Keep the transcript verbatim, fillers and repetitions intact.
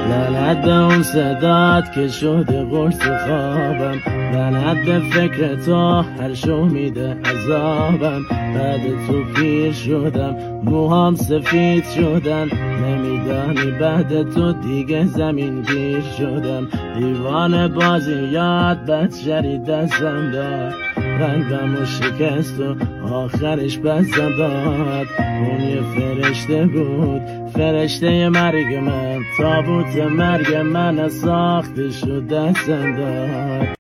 لعنت به اون صدات که شده قرص خوابم، لعنت به فکر تو هر شو میده عذابم. بعد تو پیر شدم موهام سفید شدن، نمیدانی بعد تو دیگه زمین گیر شدم. دیوان بازیات بچری دستم داد، قلبمو شکست و آخرش بزم داد. اون یه فرشته بود، فرشته مرگ من، تابوت مرگ من ساخته شد دستم داد.